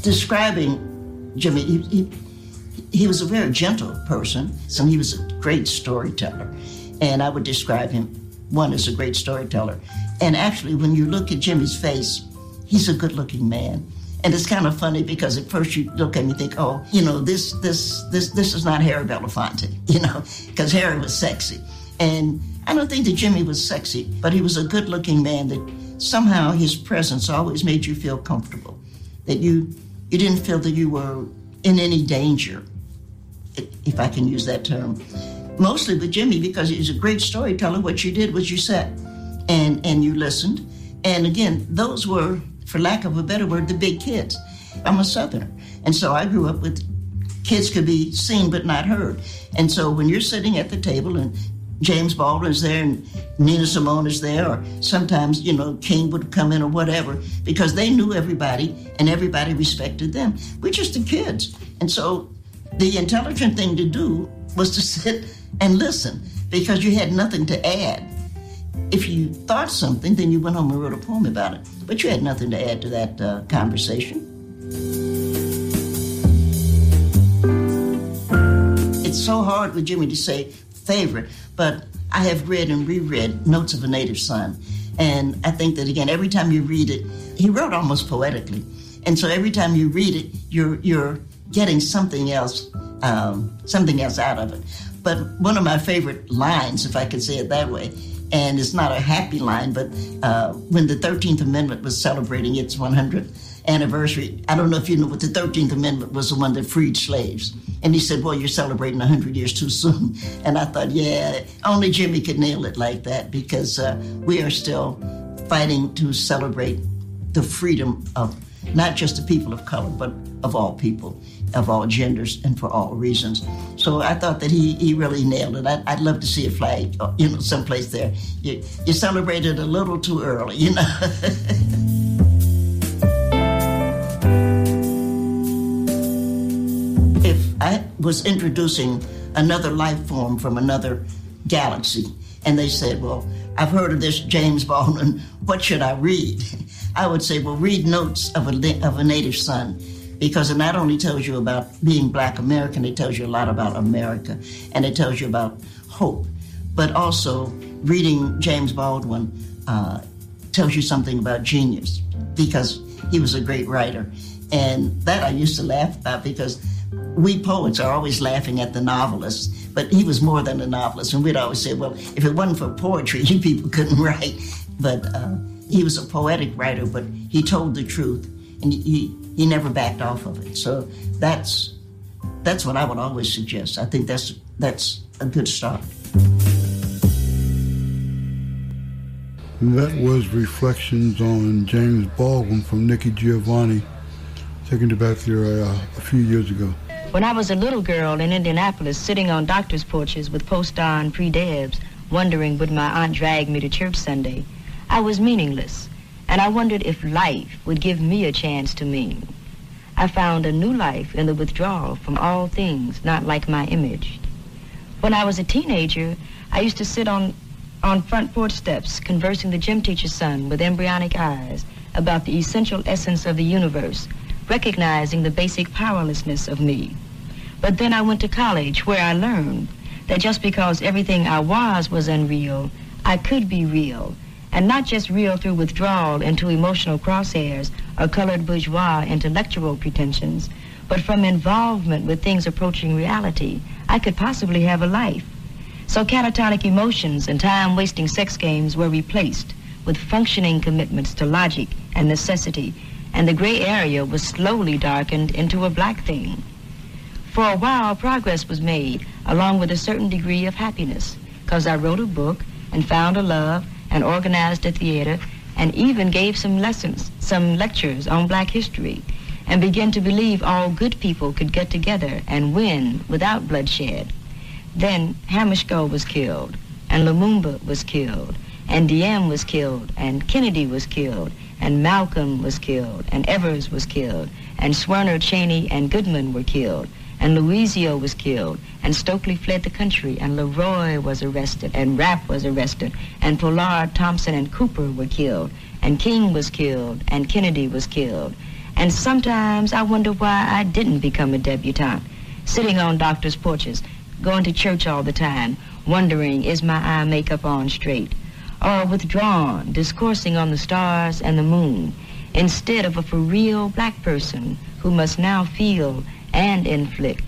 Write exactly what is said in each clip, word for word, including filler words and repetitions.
describing Jimmy, he, he, he was a very gentle person, so he was a great storyteller. And I would describe him, one, as a great storyteller. And actually, when you look at Jimmy's face, he's a good-looking man. And it's kind of funny because at first you look at him and think, oh, you know, this this this this is not Harry Belafonte, you know, because Harry was sexy. And I don't think that Jimmy was sexy, but he was a good-looking man that somehow his presence always made you feel comfortable, that you you didn't feel that you were in any danger, if I can use that term. Mostly with Jimmy, because he's a great storyteller, what you did was you sat and, and you listened. And again, those were, for lack of a better word, the big kids. I'm a Southerner. And so I grew up with kids could be seen but not heard. And so when you're sitting at the table and James Baldwin's there and Nina Simone is there, or sometimes, you know, King would come in or whatever, because they knew everybody and everybody respected them. We're just the kids. And so the intelligent thing to do was to sit and listen, because you had nothing to add. If you thought something, then you went home and wrote a poem about it. But you had nothing to add to that uh, conversation. It's so hard with Jimmy to say favorite, but I have read and reread Notes of a Native Son. And I think that, again, every time you read it, he wrote almost poetically. And so every time you read it, you're you're getting something else, um, something else out of it. But one of my favorite lines, if I could say it that way, and it's not a happy line, but uh, when the thirteenth Amendment was celebrating its one hundredth anniversary, I don't know if you know, but the thirteenth Amendment was the one that freed slaves. And he said, well, you're celebrating one hundred years too soon. And I thought, yeah, only Jimmy could nail it like that, because uh, we are still fighting to celebrate the freedom of not just the people of color, but of all people, of all genders, and for all reasons. So I thought that he, he really nailed it. I'd, I'd love to see a flag, you know, someplace there. You, you celebrated a little too early, you know. If I was introducing another life form from another galaxy, and they said, well, I've heard of this James Baldwin, what should I read? I would say, well, read Notes of a, of a Native Son, because it not only tells you about being Black American, it tells you a lot about America, and it tells you about hope. But also, reading James Baldwin uh, tells you something about genius, because he was a great writer. And that I used to laugh about, because we poets are always laughing at the novelists, but he was more than a novelist. And we'd always say, well, if it wasn't for poetry, you people couldn't write. But uh, he was a poetic writer, but he told the truth, and he, he never backed off of it. So that's that's what I would always suggest. I think that's that's a good start. That was Reflections on James Baldwin from Nikki Giovanni, taken it back there uh, a few years ago. When I was a little girl in Indianapolis, sitting on doctors' porches with post-on pre-debs, wondering would my aunt drag me to church Sunday, I was meaningless, and I wondered if life would give me a chance to mean. I found a new life in the withdrawal from all things not like my image. When I was a teenager, I used to sit on, on front porch steps conversing the gym teacher's son with embryonic eyes about the essential essence of the universe, recognizing the basic powerlessness of me. But then I went to college, where I learned that just because everything I was was unreal, I could be real, and not just real through withdrawal into emotional crosshairs or colored bourgeois intellectual pretensions, but from involvement with things approaching reality, I could possibly have a life. So catatonic emotions and time-wasting sex games were replaced with functioning commitments to logic and necessity, and the gray area was slowly darkened into a black thing. For a while, progress was made, along with a certain degree of happiness, because I wrote a book and found a love and organized a theater and even gave some lessons, some lectures on black history, and began to believe all good people could get together and win without bloodshed. Then Hammarskjöld was killed, and Lumumba was killed, and Diem was killed, and Kennedy was killed, and Malcolm was killed, and Evers was killed, and Swerner, Cheney, and Goodman were killed, and Louisio was killed, and Stokely fled the country, and Leroy was arrested, and Rapp was arrested, and Pollard, Thompson, and Cooper were killed, and King was killed, and Kennedy was killed, And sometimes I wonder why I didn't become a debutante, sitting on doctors' porches, going to church all the time, wondering, is my eye makeup on straight? Or withdrawn, discoursing on the stars and the moon, instead of a for real black person who must now feel and inflict.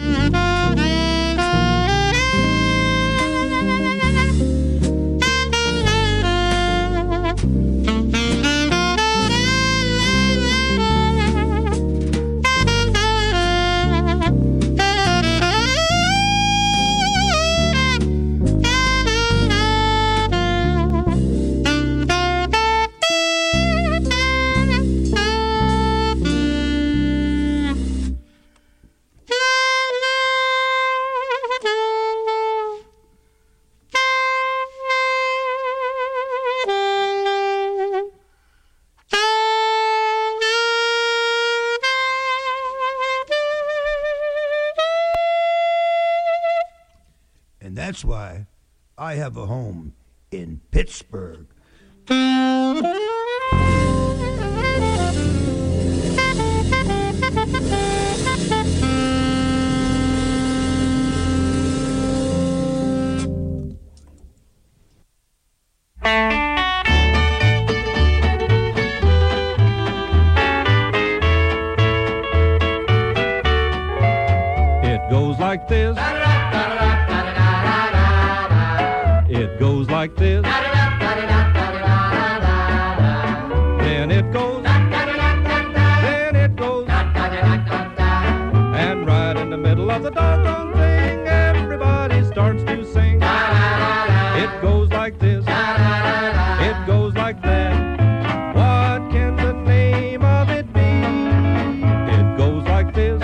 And that's why I have a home in Pittsburgh. It goes like this. It goes like this. Then it goes. Then it goes. And right in the middle of the doggone thing, everybody starts to sing. It goes like this. It goes like that. What can the name of it be? It goes like this.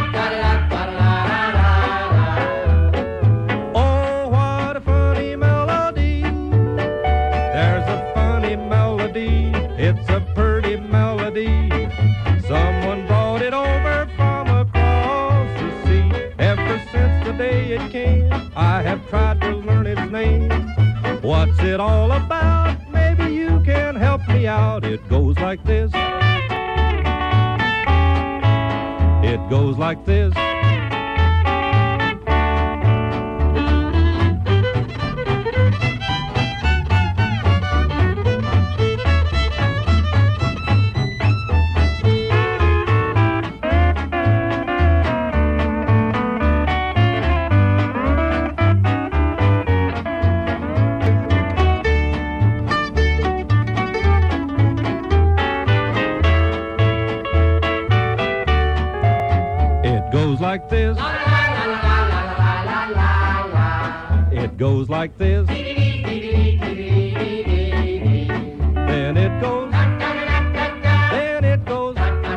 It's a pretty melody. Someone brought it over from across the sea. Ever since the day it came, I have tried to learn its name. What's it all about? Maybe you can help me out. It goes like this. It goes like this. It goes like this. It goes like this. Then it goes. Then it goes.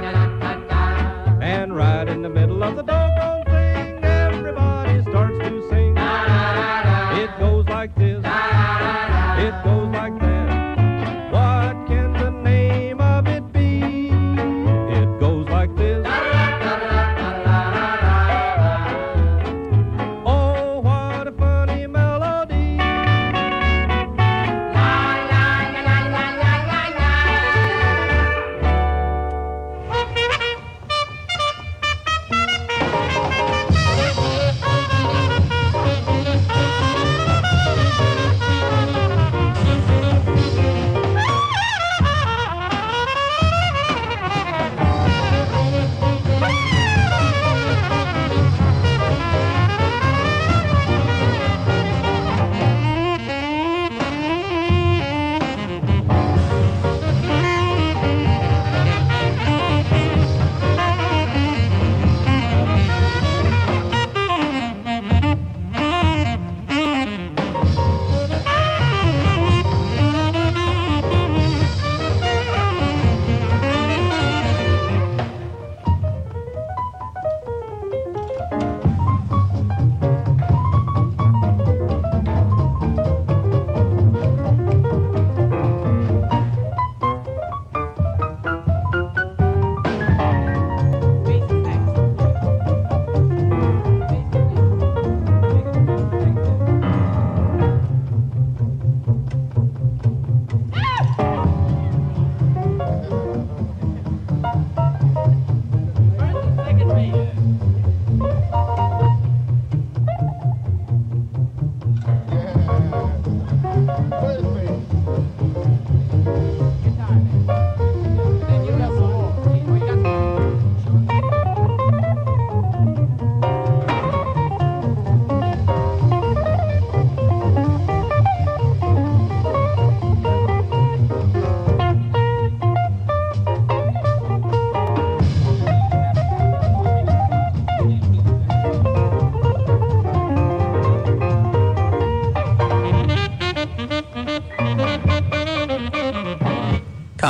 And right in the middle of the doggone thing, everybody starts to sing. It goes like this. It goes like that. What can the name of it be? It goes like this. Oh, what a funny melody.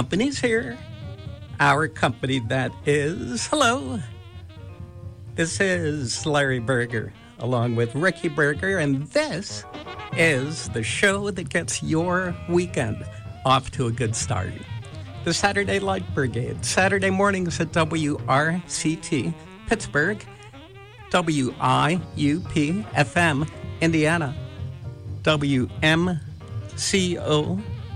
company's here. Our company, that is. Hello. This is Larry Berger, along with Ricky Berger, and this is the show that gets your weekend off to a good start. The Saturday Light Brigade, Saturday mornings at W R C T, Pittsburgh, W I U P F M, Indiana, W M C O,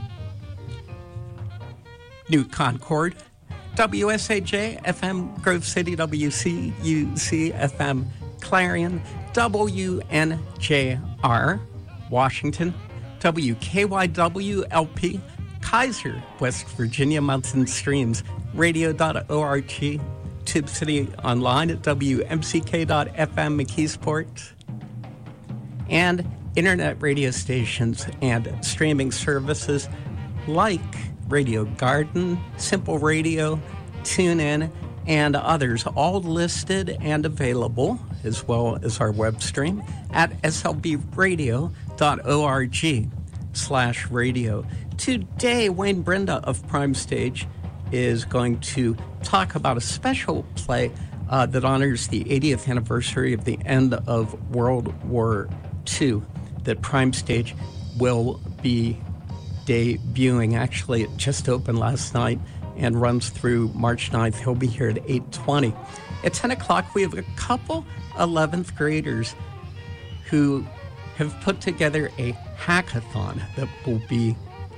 New Concord, W S A J F M, Grove City, W C U C F M, Clarion, W N J R, Washington, W K Y W L P, Kaiser, West Virginia, Mountain Streams, radio dot org, Tube City online at W M C K dot F M, McKeesport, and internet radio stations and streaming services like Radio Garden, Simple Radio, TuneIn, and others, all listed and available, as well as our web stream at S L B radio dot org slash radio. Today, Wayne Brenda of Prime Stage is going to talk about a special play uh, that honors the eightieth anniversary of the end of World War Two that Prime Stage will be debuting. Actually, it just opened last night and runs through March ninth. He'll be here at eight twenty. At ten o'clock, we have a couple eleventh graders who have put together a hackathon that will be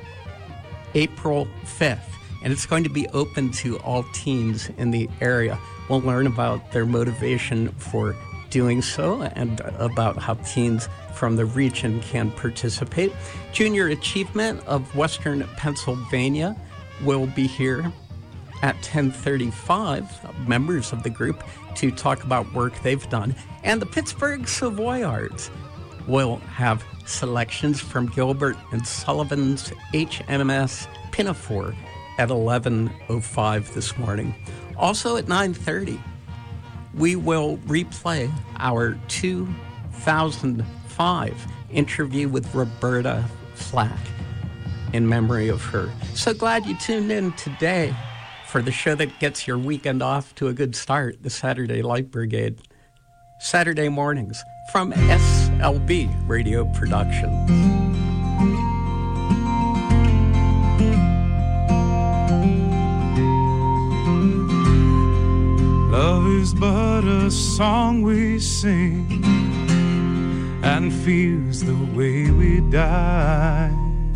April fifth, and it's going to be open to all teens in the area. We'll learn about their motivation for doing so and about how teens from the region can participate. Junior Achievement of Western Pennsylvania will be here at ten thirty-five, members of the group, to talk about work they've done. And the Pittsburgh Savoy Arts will have selections from Gilbert and Sullivan's H M S Pinafore at eleven oh five this morning. Also at nine thirty, we will replay our two thousand five interview with Roberta Flack in memory of her. So glad you tuned in today for the show that gets your weekend off to a good start, the Saturday Light Brigade. Saturday mornings from S L B Radio Production. Love is but a song we sing, and feels the way we die.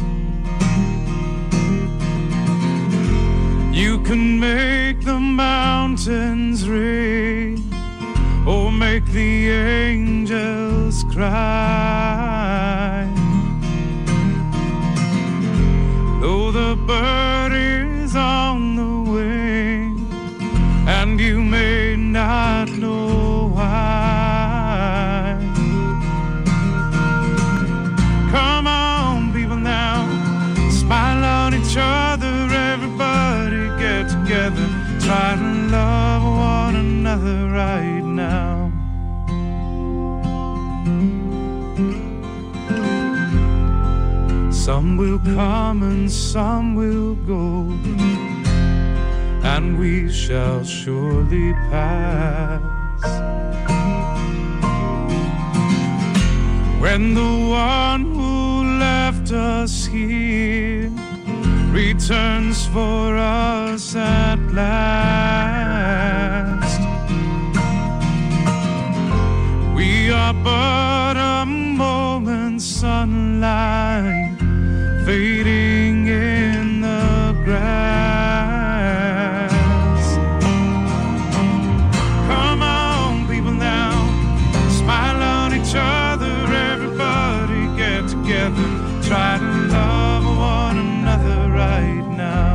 You can make the mountains rain, or make the angels cry. Though the bird is on the wing, and you may not know why. Come on, people, now, smile on each other, everybody get together, try to love one another right now. Some will come and some will go, and we shall surely pass. When the one who left us here returns for us at last, we are but a moment's sunlight fading in the grass. Come on, people, now, smile on each other, everybody get together, try to love one another right now.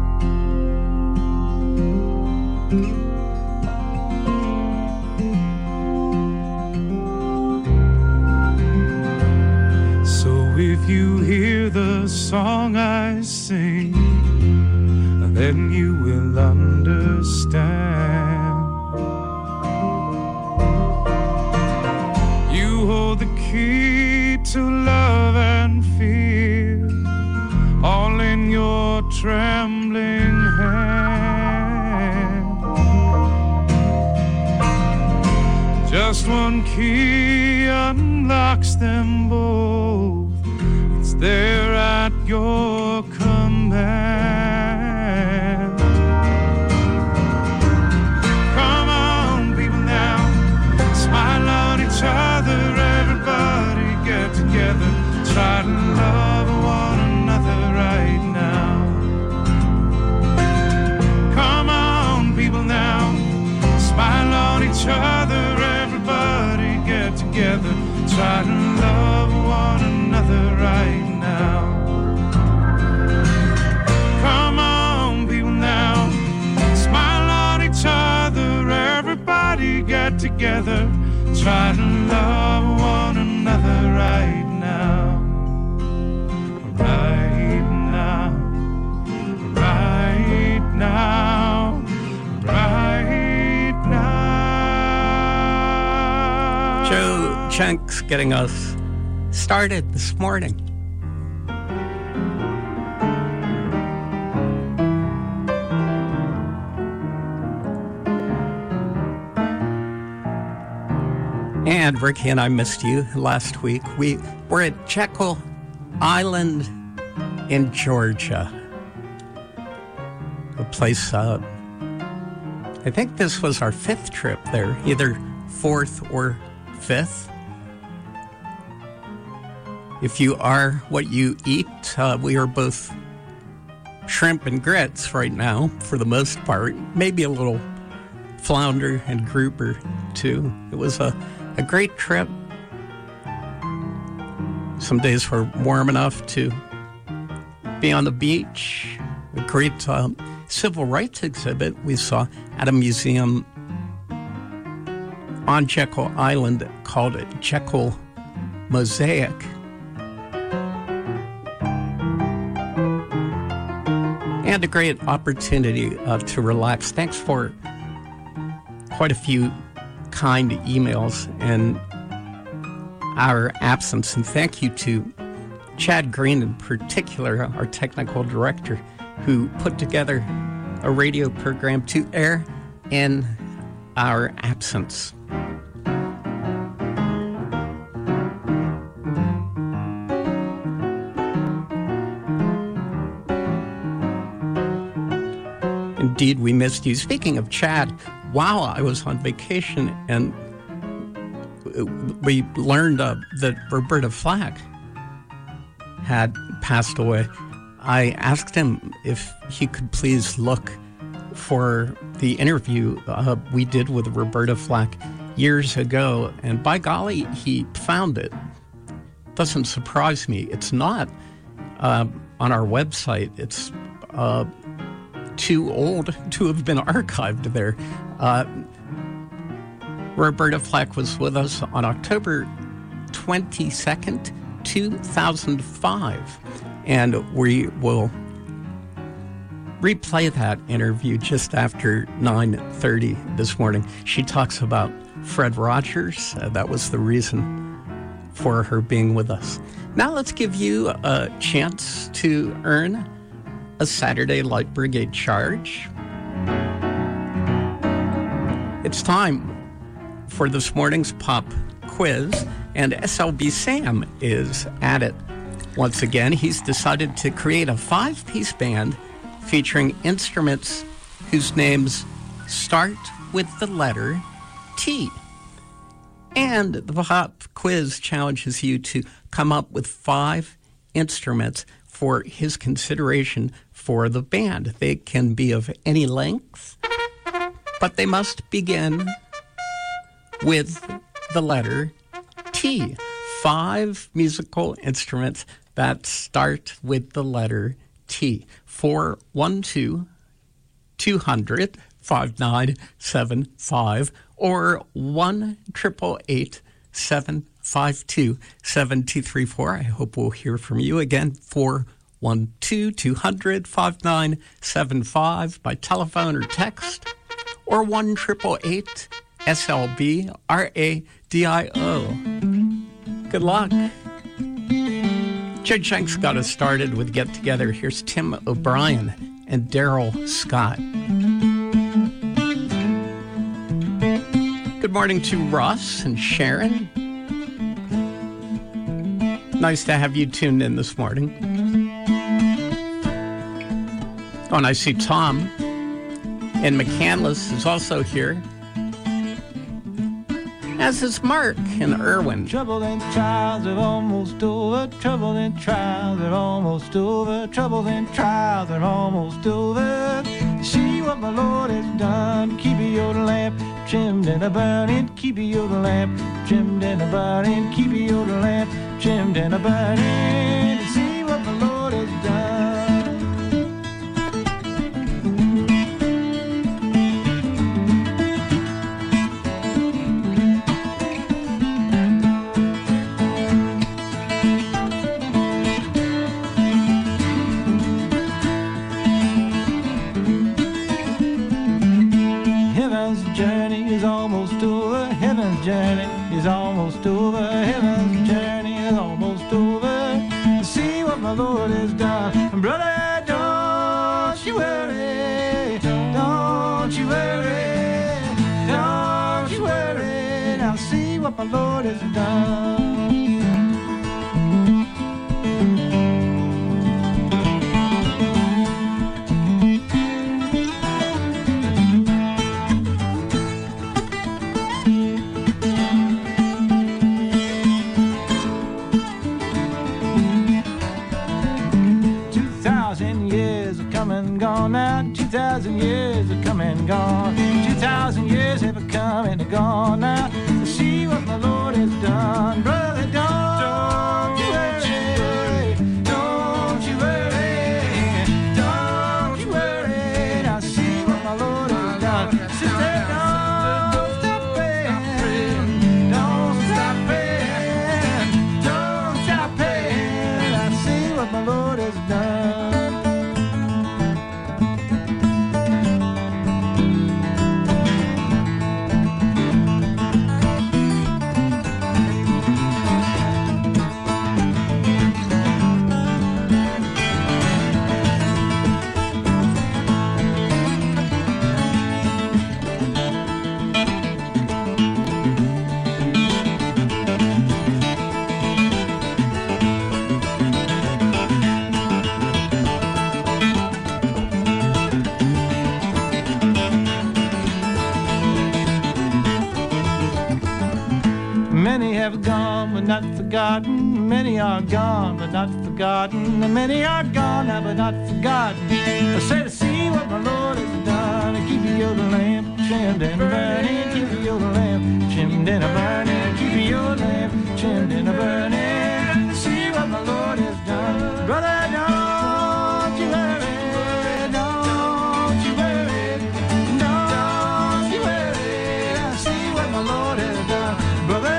So if you hear the song I sing, then you will understand. You hold the key to love and fear, all in your trembling Just one key unlocks them both. It's there at your command. Come on, people, now. Smile on each other. Everybody get together. Try to love one another right now. Come on, people, now. Smile on each other. Everybody get together. Try to love one another right now. Come on, people, now. Smile on each other. Everybody get together. Try to love one another right now. Right now. Right now. Right now. Joe Jenks getting us started this morning. And Ricky and I missed you last week. We were at Jekyll Island in Georgia. A place, uh, I think this was our fifth trip there, either fourth or fifth. If you are what you eat, uh, we are both shrimp and grits right now, for the most part. Maybe a little flounder and grouper, too. It was a, a great trip. Some days were warm enough to be on the beach. A great uh, civil rights exhibit we saw at a museum on Jekyll Island called Jekyll Mosaic. And a great opportunity uh, to relax. Thanks for quite a few kind emails in our absence. And thank you to Chad Green in particular, our technical director, who put together a radio program to air in our absence. Indeed, we missed you. Speaking of Chad, while I was on vacation and we learned uh, that Roberta Flack had passed away, I asked him if he could please look for the interview uh, we did with Roberta Flack years ago, and by golly, he found it. Doesn't surprise me. It's not uh, on our website. It's uh, too old to have been archived there. Uh, Roberta Flack was with us on October twenty-second, two thousand five, and we will replay that interview just after nine thirty this morning. She talks about Fred Rogers. Uh, that was the reason for her being with us. Now let's give you a chance to earn a Saturday Light Brigade charge. It's time for this morning's pop quiz, and S L B Sam is at it once again. He's decided to create a five-piece band featuring instruments whose names start with the letter T. And the pop quiz challenges you to come up with five instruments for his consideration for the band. They can be of any length, but they must begin with the letter T. Five musical instruments that start with the letter T. four one two, two hundred, five nine seven five or one eight eight eight, seven five two, seven two three four. I hope we'll hear from you again. four one two, two hundred, five nine seven five by telephone or text, or one eight eight eight, S L B R A D I O. Good luck. Joe Jenks got us started with Get Together. Here's Tim O'Brien and Daryl Scott. Good Good morning to Ross and Sharon. Nice to have you tuned in this morning. Oh, and I see Tom in McCandless is also here, as is Mark and Irwin. Trouble and trials are almost over. Trouble and trials are almost over. Trouble and trials are almost over. See what my Lord has done. Keep your lamp trimmed and a burning. Keep your lamp trimmed and a burning. Keep your lamp trimmed and a burning. See what my Lord has done. Journey is almost over. Heaven's journey is almost over. See what my Lord has done. Brother, don't you worry. Don't you worry. Don't you worry. Now see what my Lord has done. Two thousand years have come and gone. Two thousand years have come and gone now. See what my Lord has done. Brother, don't, don't you worry. Don't you worry. Don't you worry. Now see what my Lord has done. Sister, don't stop praying. Don't stop praying. Don't stop praying. Now see what my Lord has done. Many have gone but not forgotten. Many are gone but not forgotten. Many are gone now but not forgotten. I say to see what my Lord has done. Keep your lamp trimmed and burning. Keep your lamp trimmed and burning. Keep your lamp trimmed and burning. See what my Lord has done. Brother, don't you worry. Don't you worry. Don't you worry. See what my Lord has done. Brother,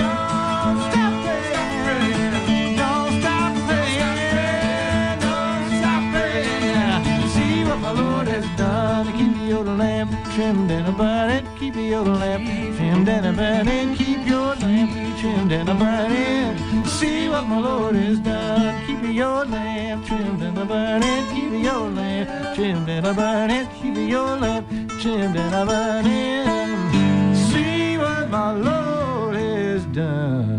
trimmed and a burning, keep your lamp trimmed and a burning, keep your lamp trimmed and a burning. See what my Lord has done. Keep your lamp trimmed and a burning, keep your lamp trimmed and a burning, keep your lamp trimmed and a burning. See what my Lord has done.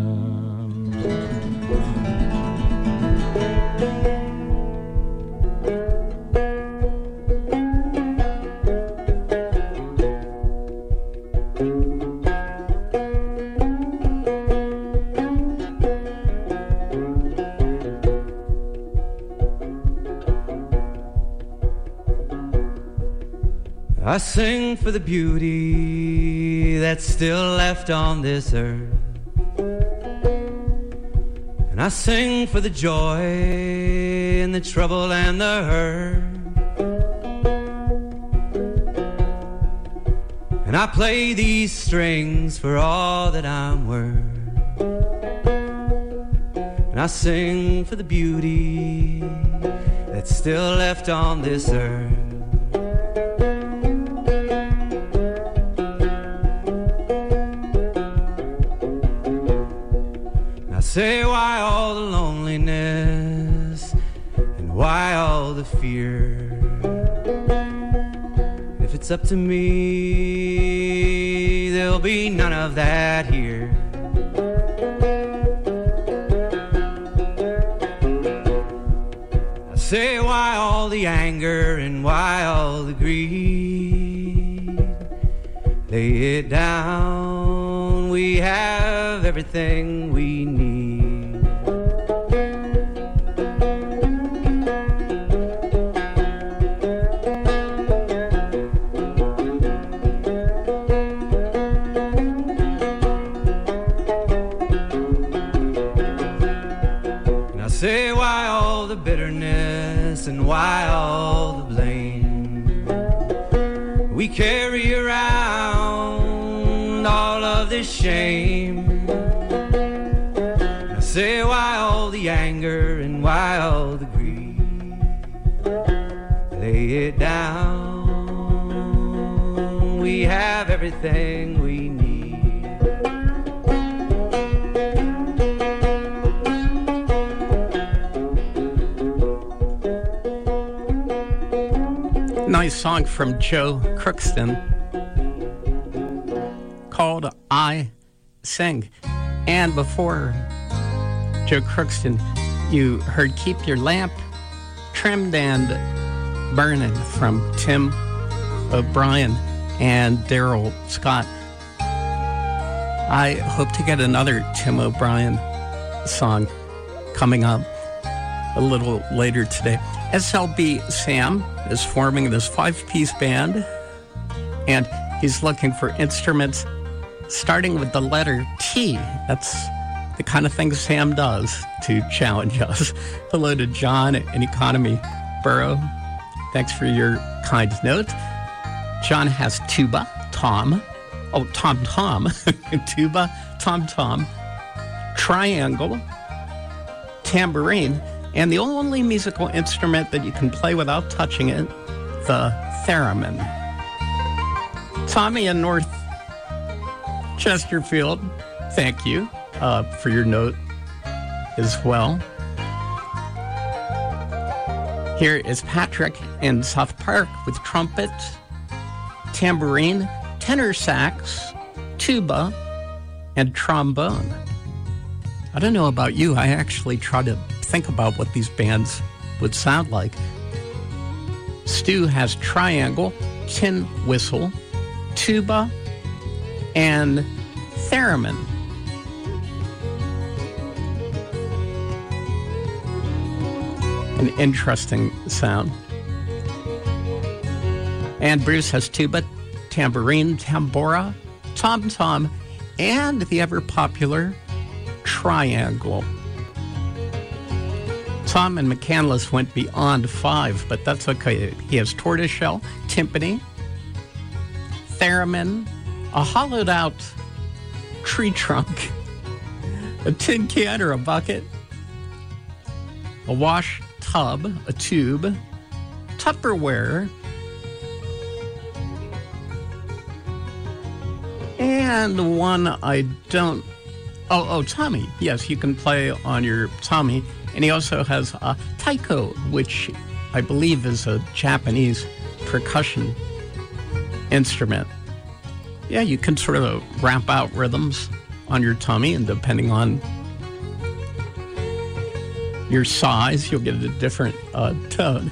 I sing for the beauty that's still left on this earth, and I sing for the joy and the trouble and the hurt, and I play these strings for all that I'm worth, and I sing for the beauty that's still left on this earth. Say why all the loneliness and why all the fear? If it's up to me, they'll will be none of that here. I say, why all the anger and why all the greed? Lay it down, we have everything we need. Say, why all the bitterness and why all the blame? We carry around all of this shame. I say, why all the anger and why all the greed? Lay it down, we have everything we need. Nice song from Joe Crookston called I Sing. And before Joe Crookston, you heard Keep Your Lamp Trimmed and Burning from Tim O'Brien and Daryl Scott. I hope to get another Tim O'Brien song coming up a little later today. S L B Sam is forming this five-piece band, and he's looking for instruments starting with the letter T. That's the kind of thing Sam does to challenge us. Hello to John in Economy Borough. Thanks for your kind note. John has tuba, tom, oh, tom-tom, tuba, tom-tom, triangle, tambourine, and the only musical instrument that you can play without touching it, the theremin. Tommy in North Chesterfield, thank you uh, for your note as well. Here is Patrick in South Park with trumpet, tambourine, tenor sax, tuba, and trombone. I don't know about you, I actually try to think about what these bands would sound like. Stu has triangle, tin whistle, tuba, and theremin. An interesting sound. And Bruce has tuba, tambourine, tambora, tom-tom, and the ever-popular triangle. Tom and McCandless went beyond five, but that's okay. He has tortoiseshell, timpani, theremin, a hollowed-out tree trunk, a tin can or a bucket, a wash tub, a tube, Tupperware, and one I don't... Oh, oh, Tommy. Yes, you can play on your Tommy. And he also has a taiko, which I believe is a Japanese percussion instrument. Yeah, you can sort of ramp out rhythms on your tummy, and depending on your size, you'll get a different uh, tone.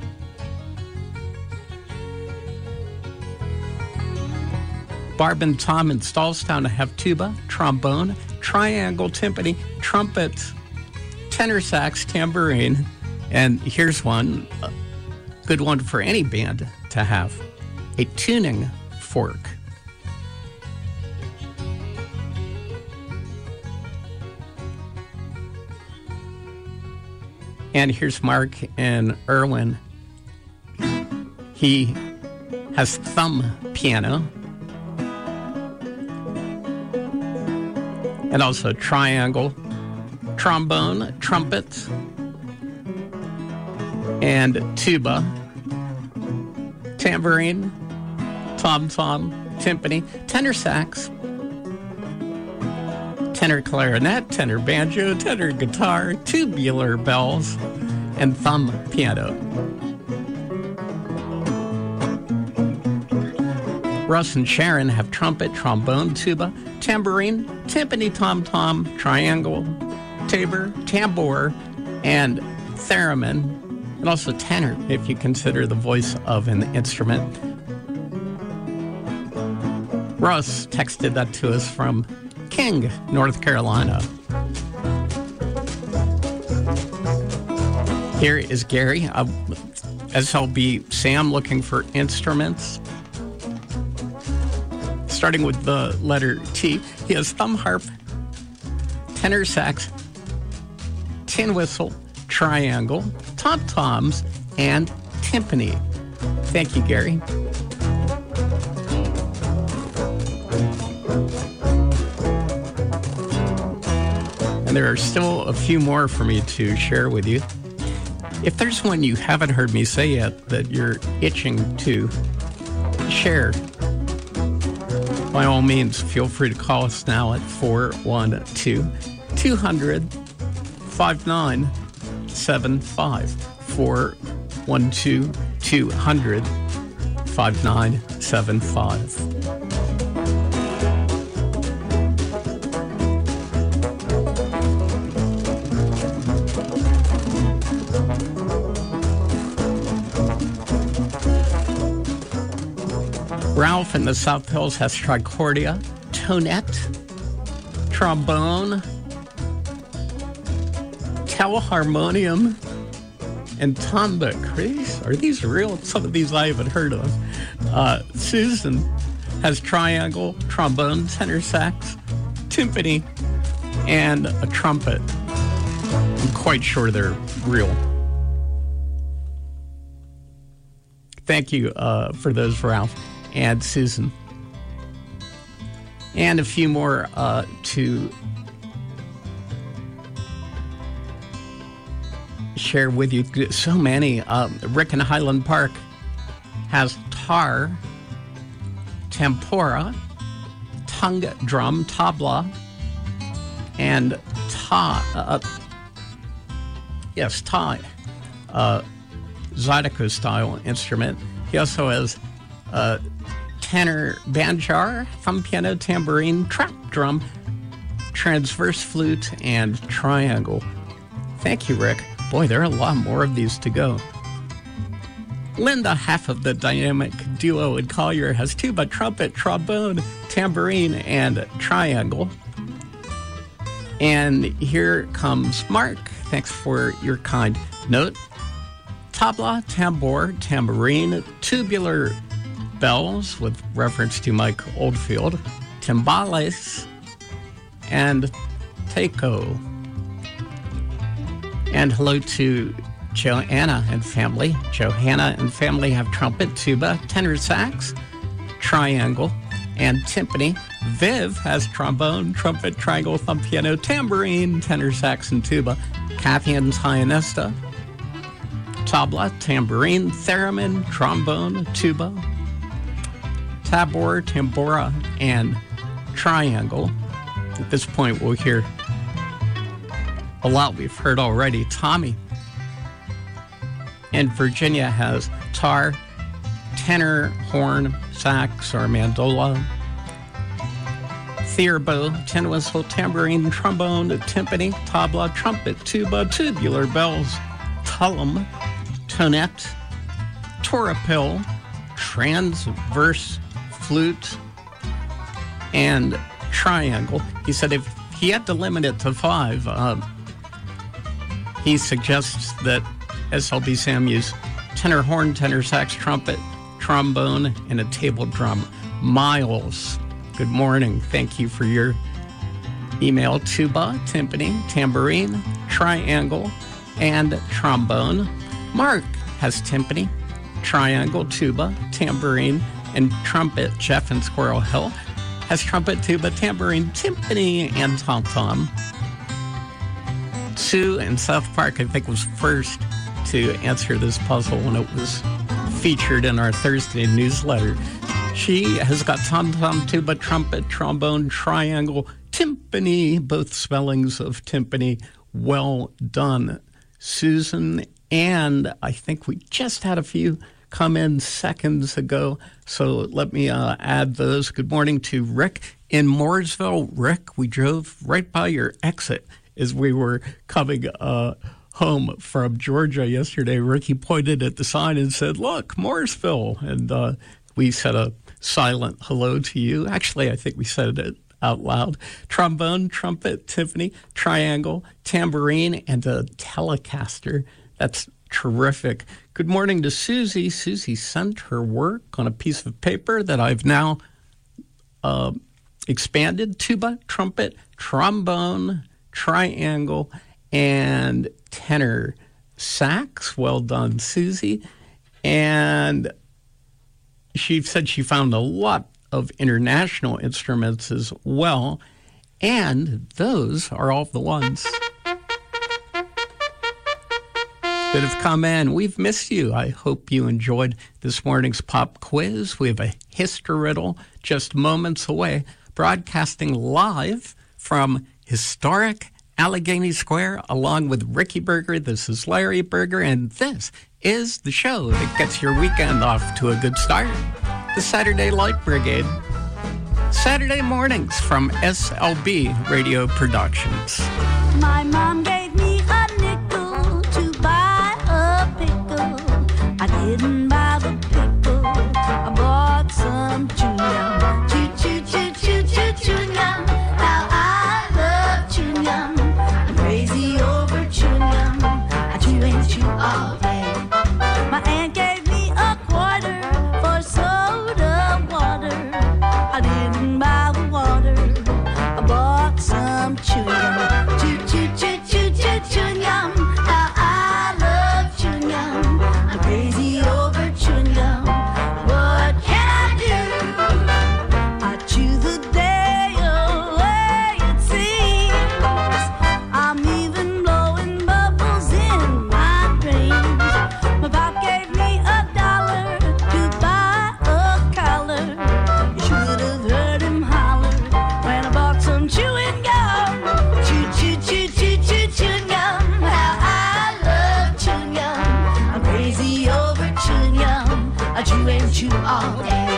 Barb and Tom in Stallstown have tuba, trombone, triangle, timpani, trumpet, tenor sax, tambourine, and here's one, a good one for any band to have, a tuning fork. And here's Mark and Erwin. He has thumb piano, and also triangle, trombone, trumpet, and tuba, tambourine, tom-tom, timpani, tenor sax, tenor clarinet, tenor banjo, tenor guitar, tubular bells, and thumb piano. Russ and Sharon have trumpet, trombone, tuba, tambourine, timpani, tom-tom, triangle, tabor, tambour, and theremin, and also tenor, if you consider the voice of an instrument. Russ texted that to us from King, North Carolina. Here is Gary, uh, S L B Sam, looking for instruments. Starting with the letter T, he has thumb harp, tenor sax, tin whistle, triangle, tom-toms, and timpani. Thank you, Gary. And there are still a few more for me to share with you. If there's one you haven't heard me say yet that you're itching to share, by all means, feel free to call us now at four one two, two hundred, five nine seven five. four one two, two hundred, five nine seven five. Ralph in the South Hills has tricordia, tonette, trombone, telharmonium, and tombak. Are these, are these real? Some of these I haven't heard of. Uh, Susan has triangle, trombone, tenor sax, timpani, and a trumpet. I'm quite sure they're real. Thank you uh, for those, Ralph and Susan. And a few more uh, to share with you. So many. Um, Rick in Highland Park has tar, tempora, tongue drum, tabla, and ta. Uh, yes, ta. Uh, Zydeco style instrument. He also has uh, tenor banjar, thumb piano, tambourine, trap drum, transverse flute, and triangle. Thank you, Rick. Boy, there are a lot more of these to go. Linda, half of the dynamic duo in Collier, has tuba, trumpet, trombone, tambourine, and triangle. And here comes Mark. Thanks for your kind note. Tabla, tambour, tambourine, tubular bells, with reference to Mike Oldfield, timbales, and taiko. And hello to Joanna and family. Johanna and family have trumpet, tuba, tenor sax, triangle, and timpani. Viv has trombone, trumpet, triangle, thumb piano, tambourine, tenor sax, and tuba. Kathy and Zionista, tabla, tambourine, theremin, trombone, tuba, tabor, tambora, and triangle. At this point, we'll hear a lot we've heard already. Tommy in Virginia has tar, tenor, horn, sax, or mandola, theorbo, tin whistle, tambourine, trombone, timpani, tabla, trumpet, tuba, tubular bells, tullum, tonette, torapil, transverse flute, and triangle. He said if he had to limit it to five, uh, he suggests that S L B Sam use tenor horn, tenor sax, trumpet, trombone, and a table drum. Miles, good morning. Thank you for your email. Tuba, timpani, tambourine, triangle, and trombone. Mark has timpani, triangle, tuba, tambourine, and trumpet. Jeff in Squirrel Hill has trumpet, tuba, tambourine, timpani, and tom-tom. Sue in South Park, I think, was first to answer this puzzle when it was featured in our Thursday newsletter. She has got tom-tom, tuba, trumpet, trombone, triangle, timpani, both spellings of timpani. Well done, Susan. And I think we just had a few come in seconds ago, so let me uh, add those. Good morning to Rick in Mooresville. Rick, we drove right by your exit as we were coming uh, home from Georgia yesterday. Ricky pointed at the sign and said, look, Mooresville. And uh, we said a silent hello to you. Actually, I think we said it out loud. Trombone, trumpet, Tiffany, triangle, tambourine, and a Telecaster. That's terrific. Good morning to Susie. Susie sent her work on a piece of paper that I've now uh, expanded. Tuba, trumpet, trombone, triangle, and tenor sax. Well done, Susie. And she said she found a lot of international instruments as well, and those are all the ones that have come in. We've missed you. I hope you enjoyed this morning's pop quiz. We have a history riddle just moments away, broadcasting live from historic Allegheny Square along with Ricky Berger. This is Larry Berger, and this is the show that gets your weekend off to a good start. The Saturday Light Brigade. Saturday mornings from S L B Radio Productions. My mom gave me a nickel to buy a pickle. I didn't buy the pickle. I bought some chewing gum. Chew, chew, chew, chew, chew, chewing gum. How I love chewing gum. I'm crazy over chewing gum. I chew and chew all day. My aunt gave me a quarter for soda water. I didn't buy the water. I bought some chewing gum. Chew, chew, chew, chew, chew, chewing gum. How I love chewing gum. I'm crazy over chewing gum. What can I do? I chew the day away, it seems. I'm even blowing bubbles in my dreams. My pop gave me a dollar to buy a collar. You should have heard him holler when I bought some chewing gum. Chew, chew, chew, chew, chew, chewing gum. How I love chewing gum. I'm crazy over chewing gum. I chew and chew all day.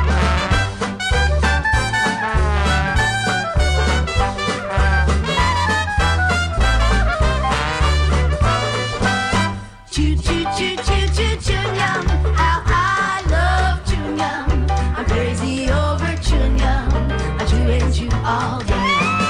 Chew, chew, chew, chew, chew, chewing gum. How I love chewing gum. I'm crazy over chewing gum. I chew and chew all day.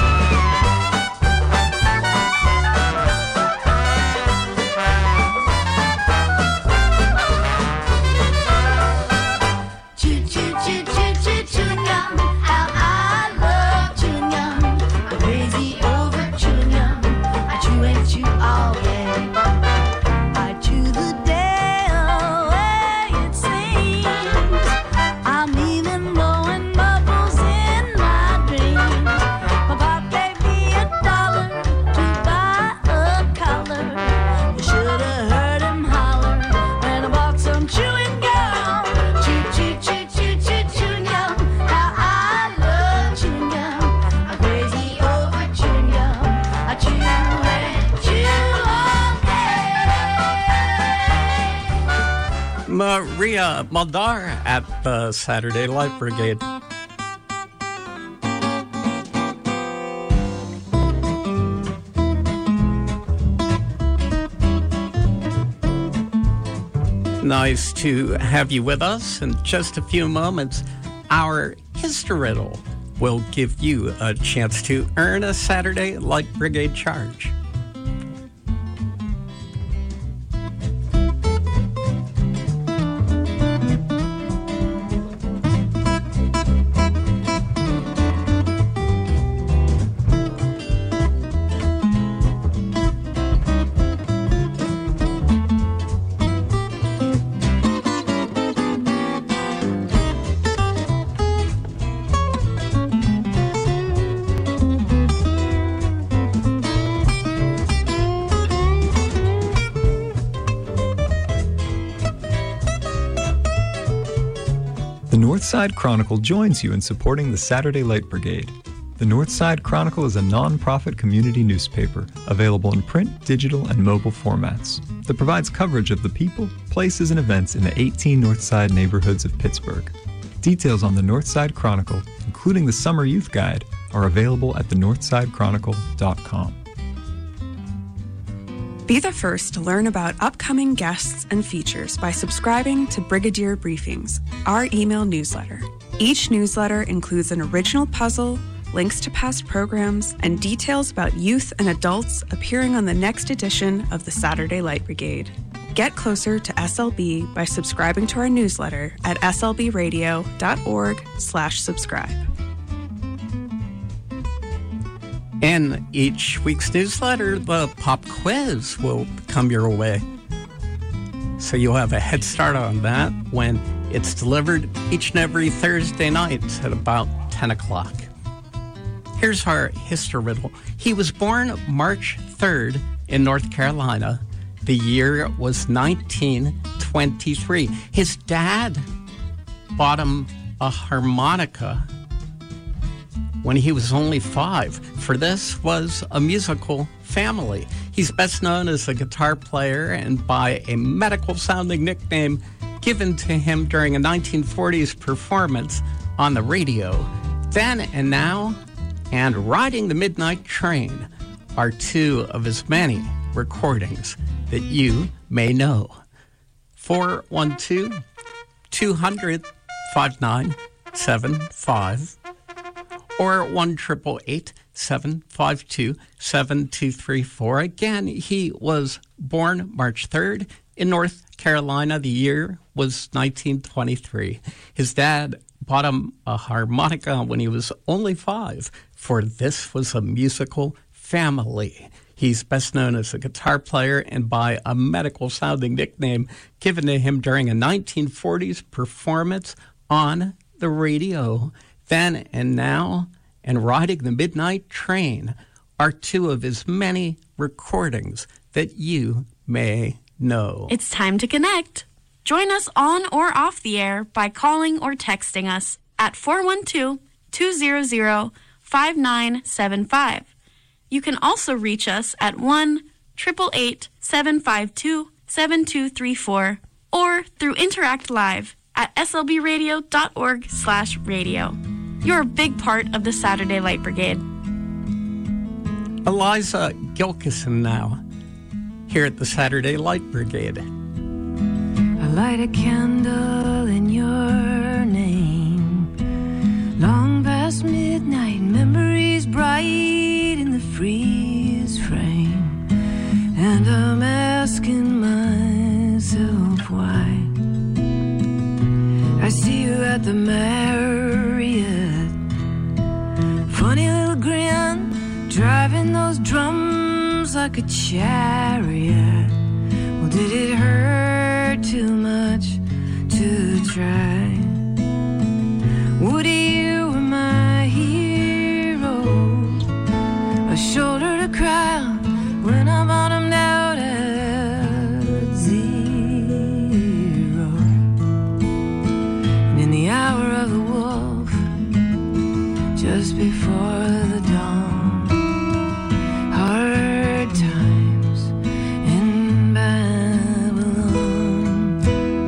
Chew, chew, chew, chew, chew, chewing gum. How I love chewing gum. I'm crazy over chewing gum. I chew and chew all day. I chew the day away, it seems. I'm even blowing bubbles in my dreams. My pop gave me a dollar to buy a collar. You should have heard him holler when I bought some chewing gum. Chew, chew, chew, chew, chew, chewing gum. How I love chewing gum. I'm crazy over chewing gum. I chew and chew all day. Maria Maldar at the Saturday Light Brigade. Nice to have you with us. In just a few moments, our history riddle will give you a chance to earn a Saturday Light Brigade charge. Northside Chronicle joins you in supporting the Saturday Light Brigade. The Northside Chronicle is a non-profit community newspaper available in print, digital, and mobile formats that provides coverage of the people, places, and events in the eighteen Northside neighborhoods of Pittsburgh. Details on the Northside Chronicle, including the Summer Youth Guide, are available at the northside chronicle dot com. Be the first to learn about upcoming guests and features by subscribing to Brigadier Briefings, our email newsletter. Each newsletter includes an original puzzle, links to past programs, and details about youth and adults appearing on the next edition of the Saturday Light Brigade. Get closer to S L B by subscribing to our newsletter at s l b radio dot org slash subscribe. In each week's newsletter, the pop quiz will come your way. So you'll have a head start on that when it's delivered each and every Thursday night at about ten o'clock. Here's our history riddle. He was born March third in North Carolina. The year was nineteen twenty-three. His dad bought him a harmonica when he was only five, for this was a musical family. He's best known as a guitar player and by a medical-sounding nickname given to him during a nineteen forties performance on the radio. Then and Now and Riding the Midnight Train are two of his many recordings that you may know. four one two, two hundred, five nine seven five or one eight eight eight, seven five two, seven two three four. Again, he was born March third in North Carolina. The year was nineteen twenty-three. His dad bought him a harmonica when he was only five, for this was a musical family. He's best known as a guitar player and by a medical-sounding nickname given to him during a nineteen forties performance on the radio. Then and Now and Riding the Midnight Train are two of his many recordings that you may know. It's time to connect. Join us on or off the air by calling or texting us at four one two, two zero zero, five nine seven five. You can also reach us at one eight eight eight, seven five two, seven two three four or through Interact Live at s l b radio dot org slash radio. You're a big part of the Saturday Light Brigade. Eliza Gilkison now, here at the Saturday Light Brigade. I light a candle in your name. Long past midnight, memories bright in the freeze frame. And I'm asking myself why. I see you at the Marriott. Funny little grin, driving those drums like a chariot. Well, did it hurt too much to try? Woody, you were my hero, a shoulder to cry on when I'm bottomed out at zero. And in the hour of the wolf, just before the dawn, hard times in Babylon.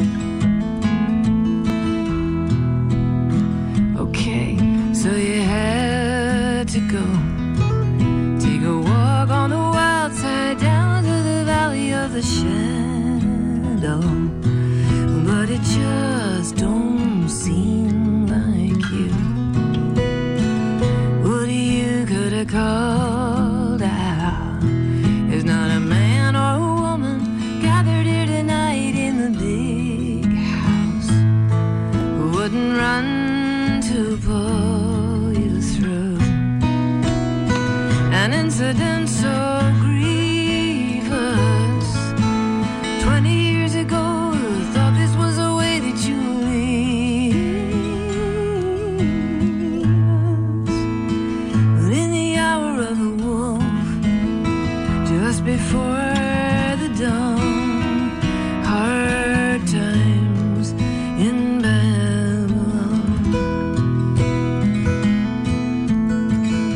Okay, so you had to go, take a walk on the wild side down to the valley of the shadow, but it just don't seem like you. Called out. There's not a man or a woman gathered here tonight in the big house who wouldn't run to pull you through an incident so grievous. Twenty years ago, thought this was a way that you leave. Just before the dawn, hard times in Babylon.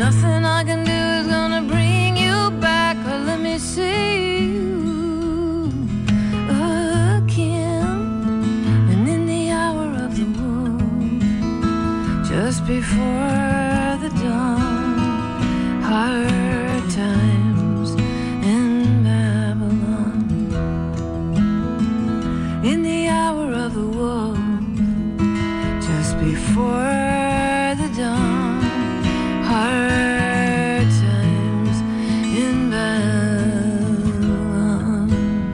Nothing I can do is gonna bring you back. Or let me see you again. And in the hour of the woe, just before the dawn, hard times in Babylon. In the hour of the woe, just before the dawn, hard times in Babylon.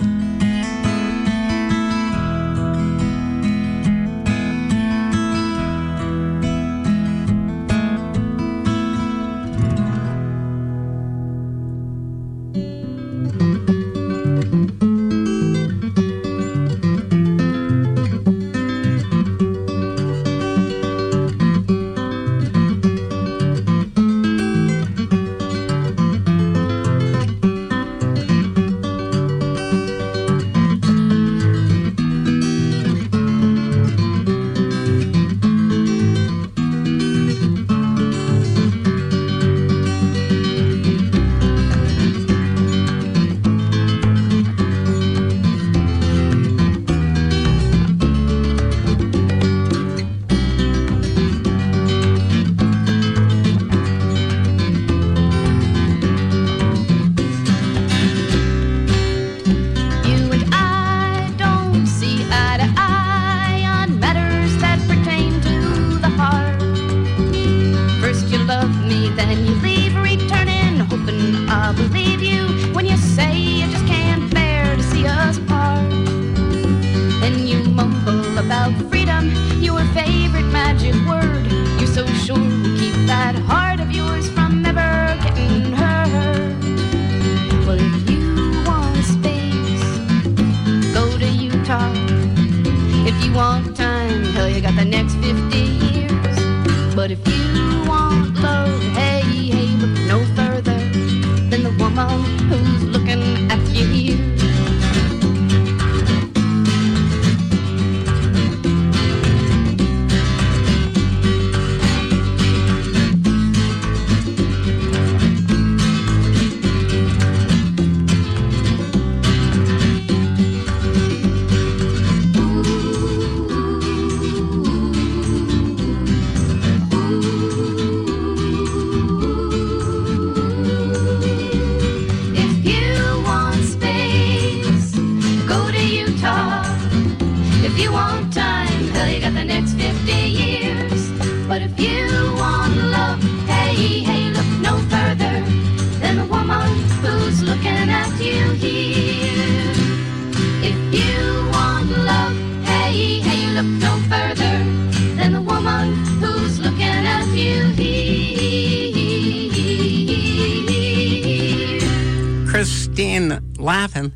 Christine Lavin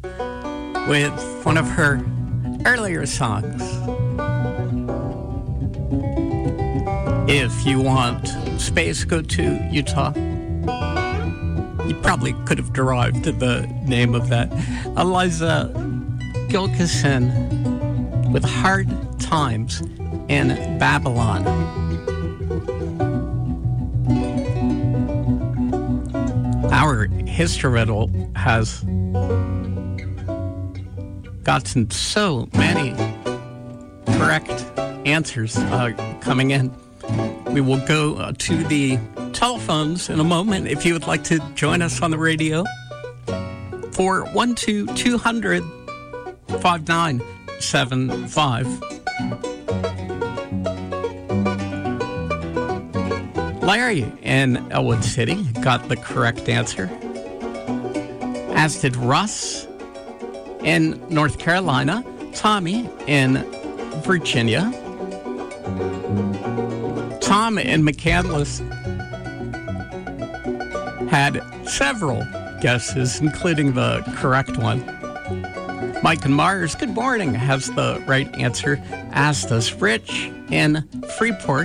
with one of her earlier songs. If you want space, go to Utah. You probably could have derived the name of that. Eliza Gilkison with Hard Times in Babylon. Our history riddle has gotten so many correct answers uh, coming in. We will go uh, to the telephones in a moment. If you would like to join us on the radio, four one two, two hundred, five nine seven five. Larry in Elwood City got the correct answer, as did Russ in North Carolina, Tommy in Virginia, Tom in McCandless had several guesses, including the correct one. Mike in Mars, good morning, has the right answer, as does Rich in Freeport.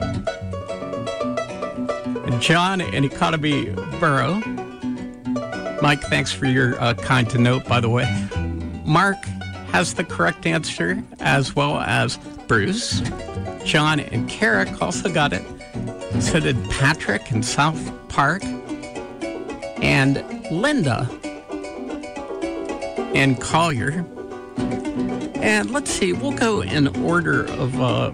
And John in Economy Borough. Mike, thanks for your uh, kind to note, by the way. Mark has the correct answer, as well as Bruce. John and Carrick also got it. So did Patrick in South Park, and Linda and Collier. And let's see, we'll go in order of uh,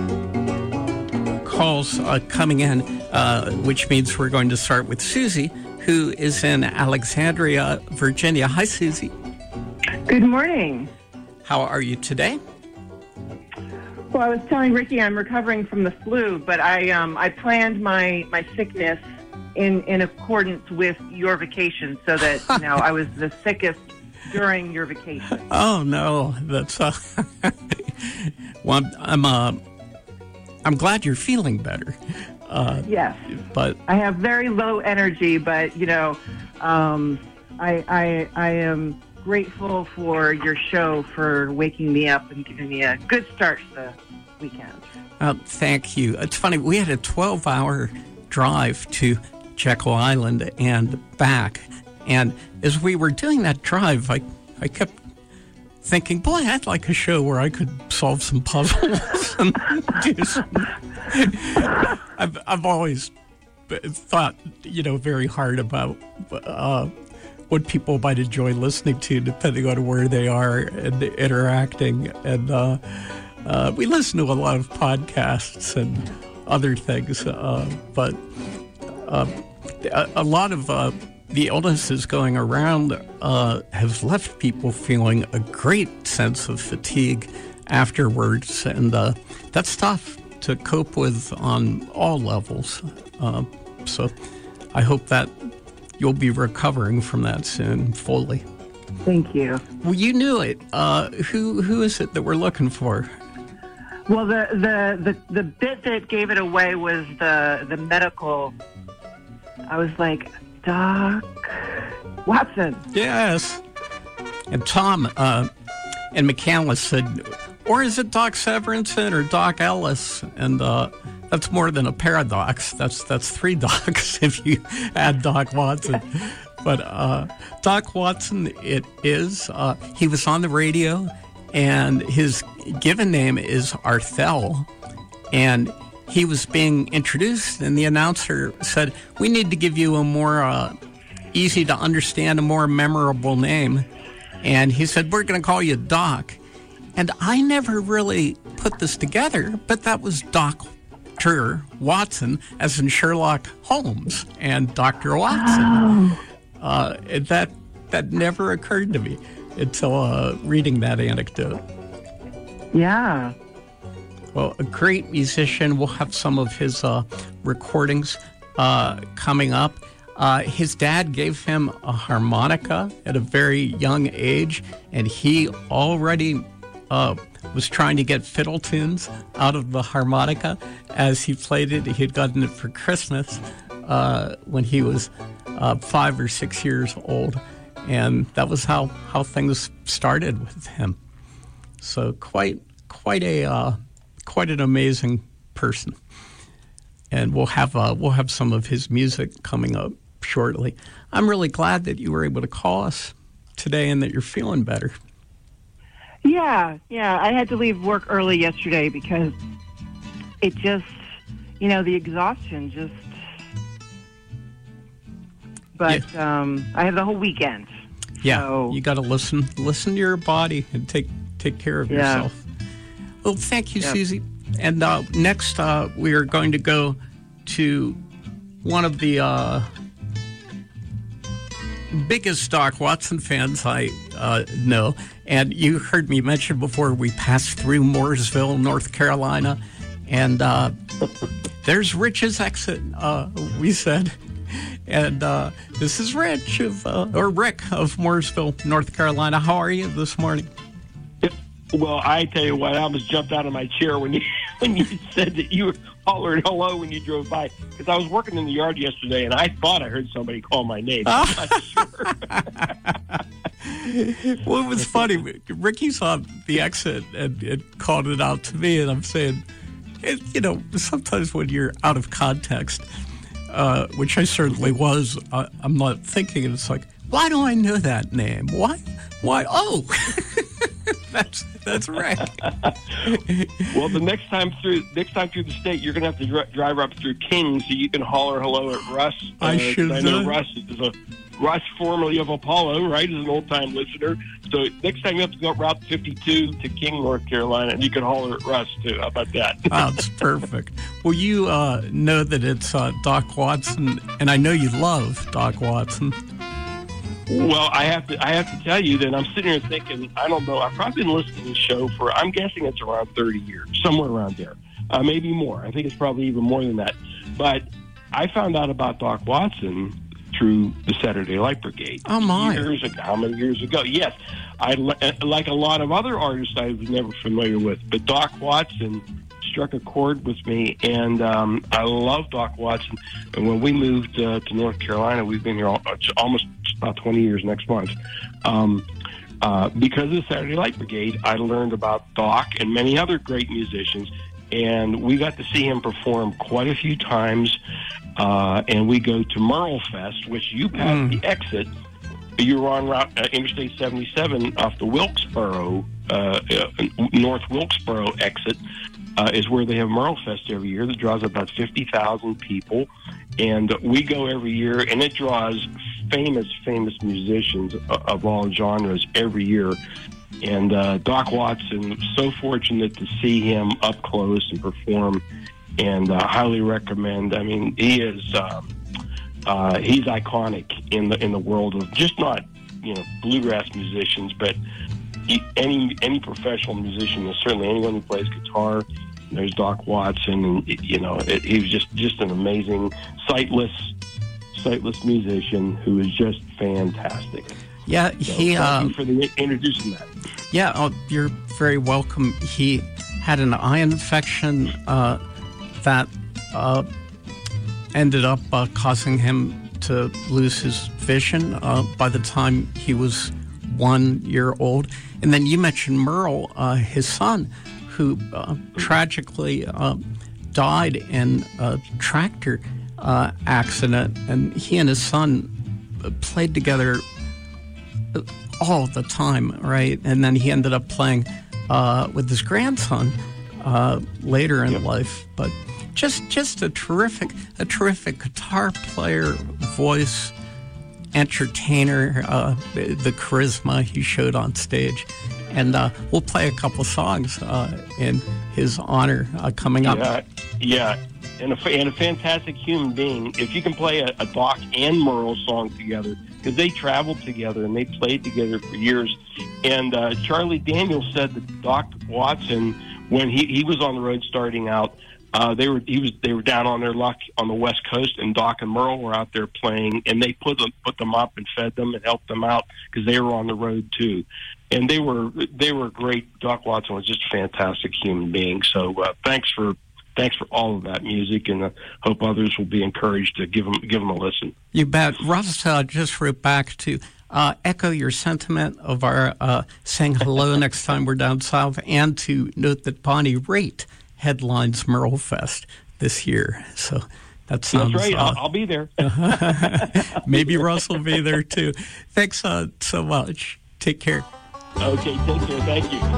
calls uh, coming in, uh, which means we're going to start with Susie, who is in Alexandria, Virginia. Hi, Susie. Good morning. How are you today? Well, I was telling Ricky I'm recovering from the flu, but I um, I planned my, my sickness in, in accordance with your vacation, so that you know I was the sickest during your vacation. Oh no, that's uh, well, I'm I'm, uh, I'm glad you're feeling better. Uh, yes, but I have very low energy, but you know, um, I I I am grateful for your show for waking me up and giving me a good start to the weekend. Uh, thank you. It's funny, we had a twelve-hour drive to Jekyll Island and back, and as we were doing that drive, I, I kept thinking, boy, I'd like a show where I could solve some puzzles and do some... I've, I've always thought, you know, very hard about uh, what people might enjoy listening to, depending on where they are and interacting. And uh, uh, we listen to a lot of podcasts and other things, uh, but uh, a, a lot of uh, the illnesses going around uh, have left people feeling a great sense of fatigue afterwards, and uh, that's tough to cope with on all levels. Uh, so I hope that you'll be recovering from that soon, fully. Thank you. Well, you knew it. Uh, who who is it that we're looking for? Well, the, the, the, the bit that gave it away was the the medical. I was like, Doc Watson. Yes. And Tom uh, and McCandless said, or is it Doc Severinsen or Doc Ellis? And uh, that's more than a paradox. That's that's three docs if you add Doc Watson. But uh, Doc Watson, it is. Uh, he was on the radio, and his given name is Arthel. And he was being introduced, and the announcer said, we need to give you a more uh, easy to understand, a more memorable name. And he said, we're going to call you Doc. And I never really put this together, but that was Doctor Watson, as in Sherlock Holmes and Doctor Watson. Oh. Uh, that that never occurred to me until uh, reading that anecdote. Yeah. Well, a great musician. We'll have some of his uh, recordings uh, coming up. Uh, his dad gave him a harmonica at a very young age, and he already uh, was trying to get fiddle tunes out of the harmonica as he played it. He had gotten it for Christmas uh, when he was uh, five or six years old, and that was how, how things started with him. So quite quite a uh, quite an amazing person, and we'll have uh, we'll have some of his music coming up shortly. I'm really glad that you were able to call us today and that you're feeling better. Yeah, yeah. I had to leave work early yesterday because it just, you know, the exhaustion just. But yeah. um, I have the whole weekend. Yeah, so. You got to listen, listen to your body and take take care of yeah. yourself. Well, thank you, yep. Susie. And uh, next, uh, we are going to go to one of the uh, biggest Doc Watson fans I uh, know. And you heard me mention before, we passed through Mooresville, North Carolina. And uh, there's Rich's exit, uh, we said. And uh, this is Rich, of, uh, or Rick of Mooresville, North Carolina. How are you this morning? Well, I tell you what, I almost jumped out of my chair when you when you said that you were hollering hello when you drove by. Because I was working in the yard yesterday, and I thought I heard somebody call my name. I'm not sure. Well, it was funny. Ricky saw the exit and, and called it out to me, and I'm saying, it, you know, sometimes when you're out of context, uh, which I certainly was, uh, I'm not thinking, and it's like, why do I know that name? Why? Why? Oh! that's that's right. Well, the next time through next time through the state, you're going to have to dri- drive up through King so you can holler hello at Russ. I uh, should. I know Russ is a Russ, formerly of Apollo, right? Is an old time listener. So next time you have to go Route fifty-two to King, North Carolina, and you can holler at Russ too. How about that? Oh, it's perfect. Well, you uh, know that it's uh, Doc Watson, and I know you love Doc Watson. Well, I have to I have to tell you that I'm sitting here thinking, I don't know, I've probably been listening to the show for, I'm guessing it's around thirty years, somewhere around there. Uh, maybe more. I think it's probably even more than that. But I found out about Doc Watson through the Saturday Light Brigade. Oh, my. Years ago. How many years ago? Yes. I, like a lot of other artists I was never familiar with, but Doc Watson struck a chord with me, and um, I love Doc Watson. And when we moved uh, to North Carolina, we've been here all, almost about twenty years next month. Um, uh, because of the Saturday Light Brigade, I learned about Doc and many other great musicians, and we got to see him perform quite a few times. Uh, and we go to Merle Fest, which you passed mm. the exit. You were on Route, uh, Interstate seventy-seven off the Wilkesboro, uh, uh, North Wilkesboro exit. Uh, is where they have Merle Fest every year that draws about fifty thousand people. And we go every year, and it draws famous, famous musicians of, of all genres every year. And uh, Doc Watson, so fortunate to see him up close and perform, and uh, highly recommend. I mean, he is uh, uh, he's iconic in the in the world of just not, you know, bluegrass musicians, but he, any any professional musician, and certainly anyone who plays guitar. There's Doc Watson, and you know, it, he was just, just an amazing, sightless, sightless musician who is just fantastic. Yeah, so he. Thank Uh, you for the, introducing that. Yeah, oh, you're very welcome. He had an eye infection uh, that uh, ended up uh, causing him to lose his vision uh, by the time he was one year old. And then you mentioned Merle, uh, his son, who uh, tragically uh, died in a tractor uh, accident, and he and his son played together all the time, right? And then he ended up playing uh, with his grandson uh, later in yep. life. But just just a terrific, a terrific guitar player, voice, entertainer, uh, the, the charisma he showed on stage. And uh, we'll play a couple songs uh, in his honor uh, coming up. Yeah, yeah. And, a, and a fantastic human being. If you can play a, a Doc and Merle song together, because they traveled together and they played together for years. And uh, Charlie Daniels said that Doc Watson, when he, he was on the road starting out, uh, they were he was they were down on their luck on the West Coast, and Doc and Merle were out there playing, and they put them put them up and fed them and helped them out because they were on the road too. And they were they were great. Doc Watson was just a fantastic human being. So uh, thanks for thanks for all of that music, and I hope others will be encouraged to give them give them a listen. You bet. Russ uh, just wrote back to uh, echo your sentiment of our uh, saying hello next time we're down south, and to note that Bonnie Raitt headlines Merle Fest this year. So that sounds. That's right. Uh, I'll, I'll be there. Maybe Russ will be there too. Thanks uh, so much. Take care. Okay, take care. Thank you.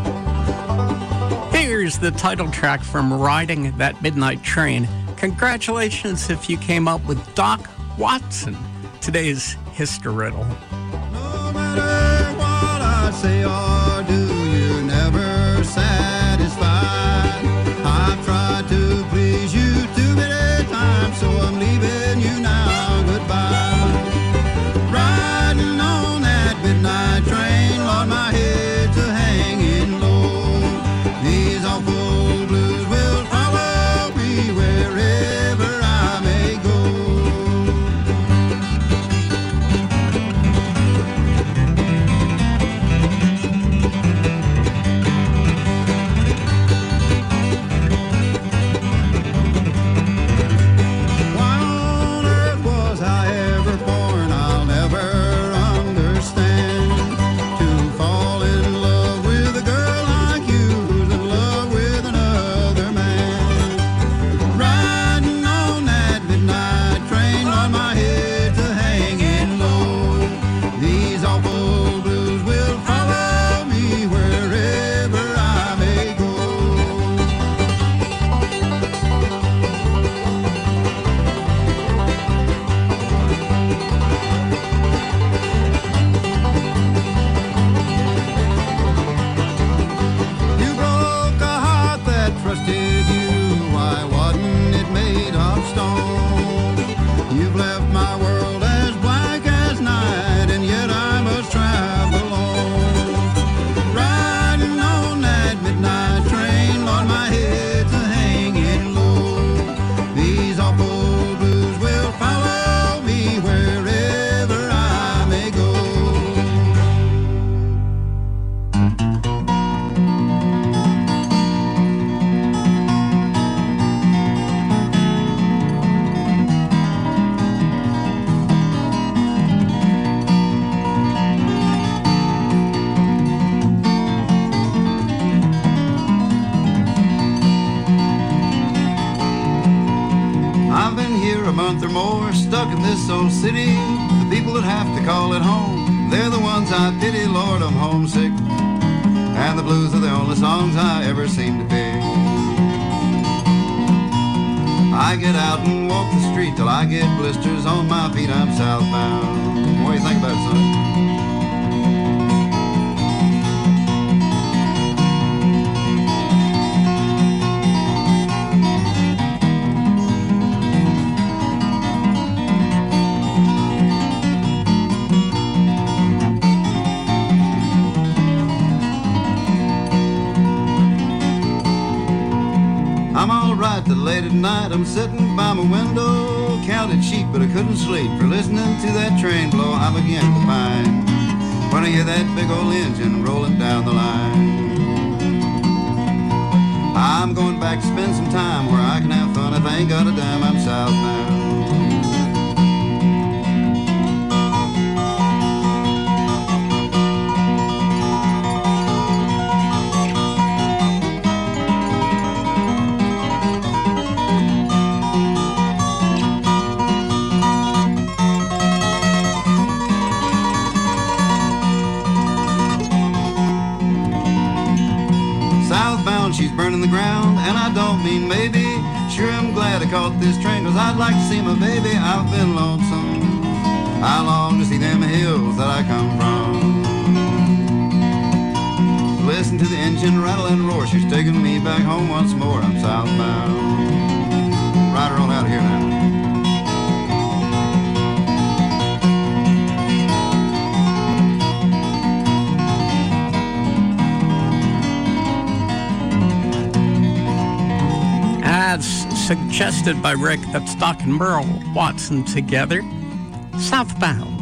Bye-bye. Here's the title track from Riding That Midnight Train. Congratulations if you came up with Doc Watson, today's History Riddle. No matter what I say or do, you're never satisfied. I've tried to please you too many times, so I'm leaving you now. Goodbye. Riding on that midnight train, Lord, my head's a hanging low. These awful blues will follow me wherever I may go. this old city, the people that have to call it home, they're the ones I pity. Lord, I'm homesick, and the blues are the only songs I ever seem to pick. I get out and walk the street till I get blisters on my feet. I'm southbound. What do you think about it, son? I'm all right till late at night. I'm sitting by my window, counted sheep, but I couldn't sleep for listening to that train blow. I begin to pine when I hear that big old engine rolling down the line. I'm going back to spend some time where I can have fun. If I ain't got a dime, I'm southbound. She's burning the ground, and I don't mean maybe. Sure, I'm glad I caught this train, cause I'd like to see my baby. I've been lonesome, I long to see them hills that I come from. Listen to the engine rattle and roar, she's taking me back home once more. I'm southbound. Ride her on out of here now. As suggested by Rick, that's Doc and Merle Watson together, Southbound.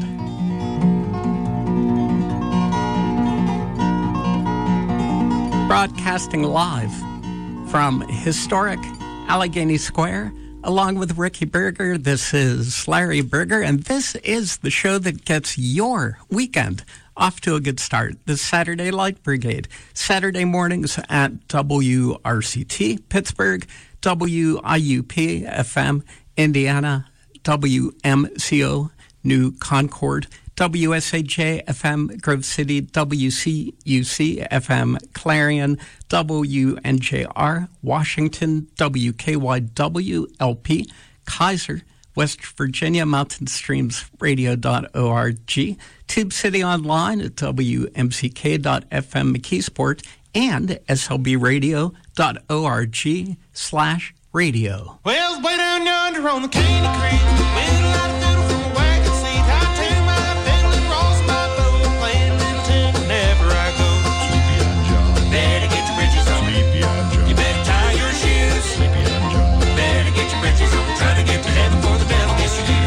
Broadcasting live from historic Allegheny Square, along with Ricky Berger. This is Larry Berger, and this is the show that gets your weekend off to a good start. The Saturday Light Brigade, Saturday mornings at W R C T Pittsburgh, W I U P F M Indiana, W M C O New Concord, W S A J F M Grove City, W C U C F M Clarion, W N J R Washington, W K Y W L P Kaiser, West Virginia, mountain streams radio dot org, Tube City Online at W M C K dot F M McKeesport, and S L B radio dot org slash radio. Well, it's way down yonder on the Caney Creek, middle of the fiddle from a wagon seat. I tune my fiddle and roll my bow, playing a little tune whenever I go. Sleepy on John. Better get your britches on. Sleepy on John. You better tie your shoes. Sleepy on John. Better get your britches on. Try to get to heaven before the devil gets you.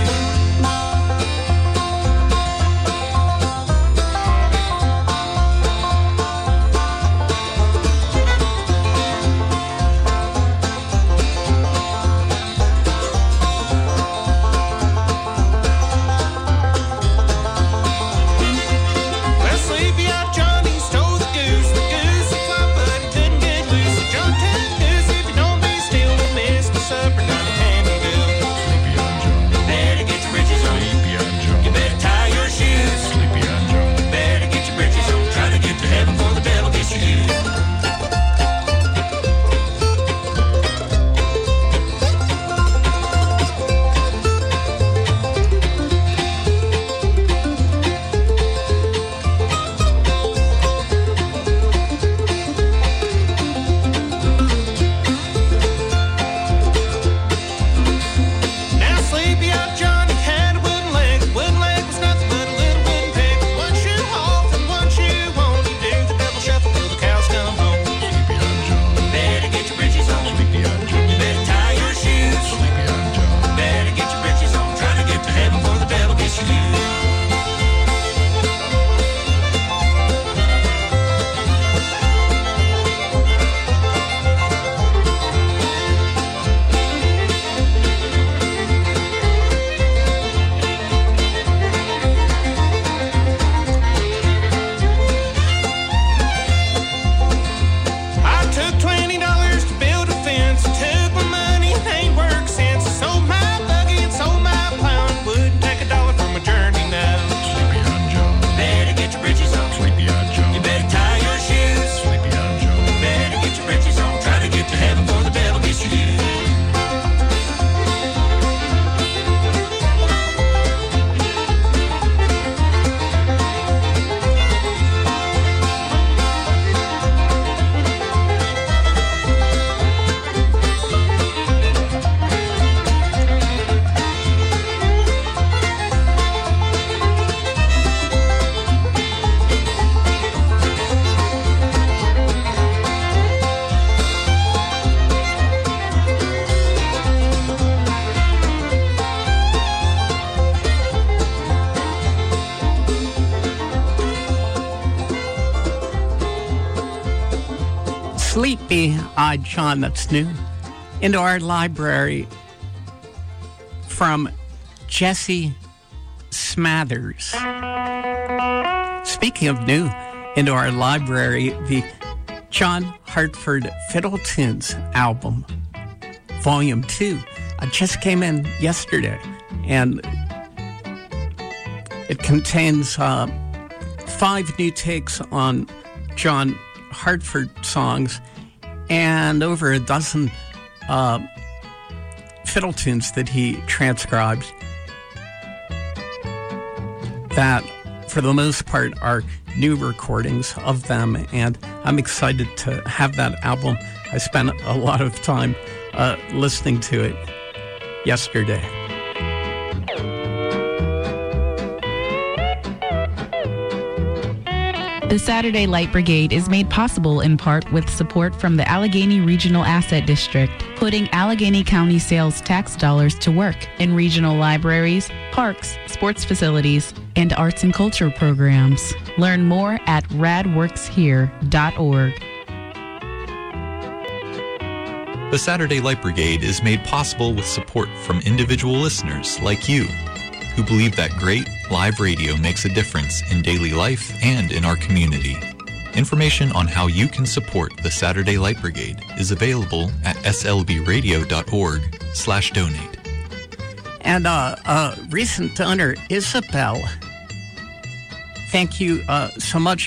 Sleepy-eyed John, that's new, into our library from Jesse Smathers. Speaking of new, into our library, the John Hartford Fiddle Tunes album, Volume two, uh, just came in yesterday, and it contains uh, five new takes on John Hartford songs and over a dozen uh, fiddle tunes that he transcribed that, for the most part, are new recordings of them, and I'm excited to have that album. I spent a lot of time uh, listening to it yesterday. The Saturday Light Brigade is made possible in part with support from the Allegheny Regional Asset District, putting Allegheny County sales tax dollars to work in regional libraries, parks, sports facilities, and arts and culture programs. Learn more at rad works here dot org. The Saturday Light Brigade is made possible with support from individual listeners like you, who believe that great live radio makes a difference in daily life and in our community. Information on how you can support the Saturday Light Brigade is available at s l b radio dot org slash donate. And uh, uh, recent donor, Isabel, thank you uh, so much.